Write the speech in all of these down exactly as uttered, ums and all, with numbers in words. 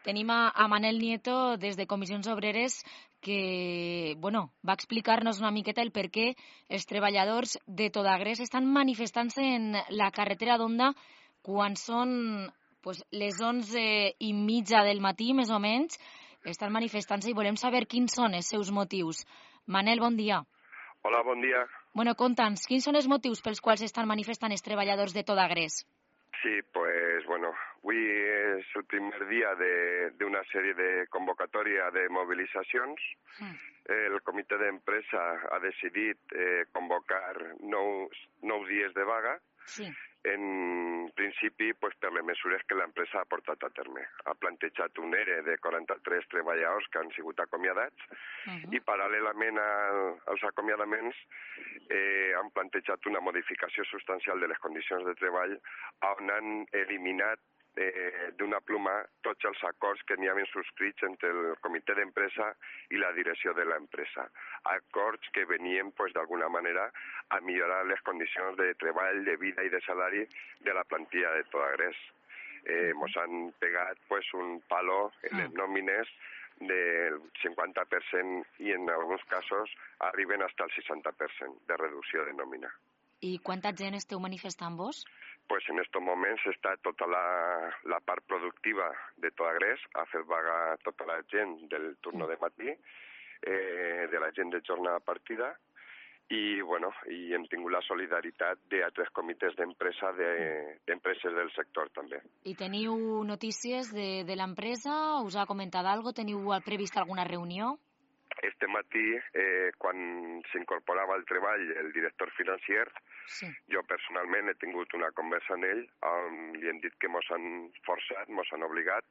Tenim a, a Manel Nieto des de Comissions Obreres que bueno, va explicar-nos una miqueta el per què els treballadors de Todagrés estan manifestant-se en la carretera d'Onda quan són pues, les onze i mitja del matí, més o menys, estan manifestant-se i volem saber quins són els seus motius. Manel, bon dia. Hola, bon dia. Bueno, conta'ns, quins són els motius pels quals estan manifestant els treballadors de Todagrés? Sí, pues bueno, avui és el primer dia d'una sèrie de convocatòria de mobilitzacions. Mm. El comitè d'empresa ha decidit eh, convocar nou, nou dies de vaga. Sí. En principi, pues, per les mesures que l'empresa ha portat a terme. Ha plantejat un E R E de quaranta-tres treballadors que han sigut acomiadats uh -huh. i paral·lelament a, als acomiadaments eh, han plantejat una modificació substancial de les condicions de treball on han eliminat eh, d'una pluma tots els acords que n'hi havien subscrits entre el comitè d'empresa i la direcció de l'empresa. Acords que venien, pues, d'alguna manera a millorar les condicions de treball, de vida i de salari de la plantilla de Todagrés. Eh, mos han pegat, pues, un palo en les nòmines del cinquanta per cent i en alguns casos arriben fins al seixanta per cent de reducció de nòmina. I quanta gent esteu manifestant vos? Pues en estos moments està tota la, la part productiva de Todagrés, ha fet vaga tota la gent del turno de matí, eh, de la gent de jornada partida, i bueno, i hem tingut la solidaritat d'altres comitès d'empresa, d'empreses del sector també. I teniu notícies de, de l'empresa? Us ha comentat alguna cosa? Teniu previst alguna reunió? Este matí, eh, quan s'incorporava al treball el director financer, sí. Jo personalment he tingut una conversa amb ell on li hem dit que mos han forçat, mos han obligat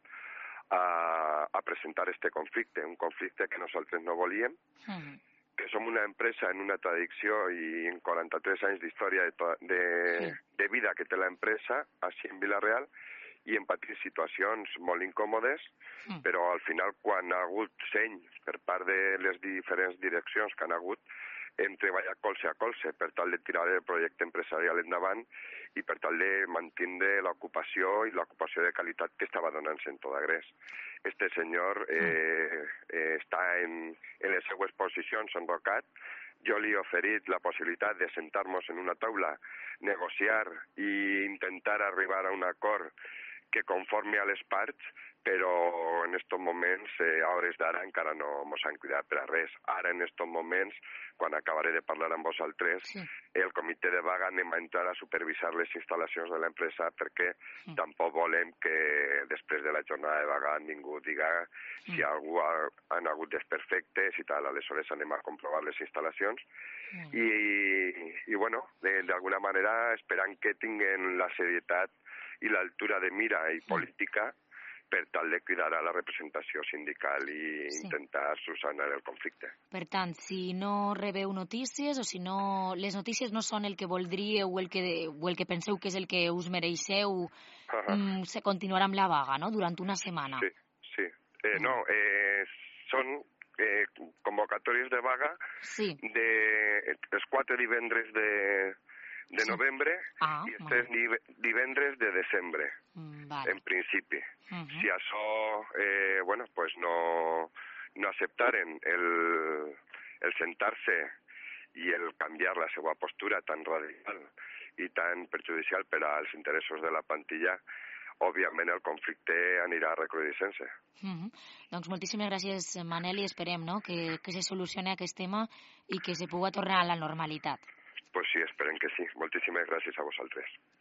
a, a presentar este conflicte, un conflicte que nosaltres no volíem, mm. que som una empresa en una tradició i en quaranta-tres anys d'història de, de, sí. de vida que té l'empresa, així en Vila-real, i hem patit situacions molt incòmodes, mm. però al final, quan ha hagut seny per part de les diferents direccions que han hagut, hem treballat colze a colze per tal de tirar el projecte empresarial endavant i per tal de mantenir l'ocupació i l'ocupació de qualitat que estava donant-se en Todagrés. Este senyor eh, eh, està en, en les seues posicions enrocat. Jo li he oferit la possibilitat de sentar-nos en una taula, negociar i intentar arribar a un acord que conforme a les parts, però en estos moments, eh, a hores d'ara, encara no ens han cridat per a res. Ara, en estos moments, quan acabaré de parlar amb vosaltres, sí. el comitè de vaga anem a entrar a supervisar les instal·lacions de l'empresa perquè sí. tampoc volem que després de la jornada de vaga ningú diga sí. si algú ha, han hagut desperfectes i tal. Aleshores anem a comprovar les instal·lacions sí. i, i bueno, d'alguna manera esperant que tinguen la serietat i l'altura de mira i política per tal de cridar a la representació sindical i sí. intentar solucionar el conflicte. Per tant, si no rebeu notícies o si no les notícies no són el que voldríeu o el que, o el que penseu que és el que us mereixeu, uh -huh. mm, se continuarà amb la vaga, no?, durant una setmana. Sí, sí. Eh, uh -huh. No, eh, són eh, convocatòries de vaga sí. de els quatre divendres de... de novembre ah, i els tres divendres de desembre, mm, vale. en principi. Uh -huh. Si això, eh, bueno, pues no, no acceptaren el, el sentar-se i el canviar la seva postura tan radical i tan perjudicial per als interessos de la plantilla, òbviament el conflicte anirà recrudescent-se. Uh -huh. Doncs moltíssimes gràcies, Manel, i esperem no, que, que se solucioni aquest tema i que se pugui tornar a la normalitat. Pues sí, esperem que sí. Moltíssimes gràcies a vosaltres.